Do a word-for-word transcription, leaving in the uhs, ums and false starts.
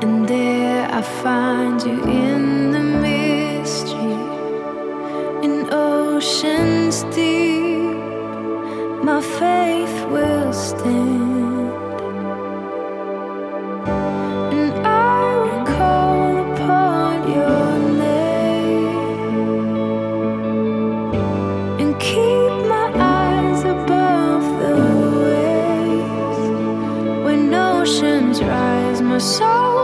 and there I find you in the mystery, in oceans deep. My faith will stand, and I will call upon your name and keep my eyes above the waves. When oceans rise, my soul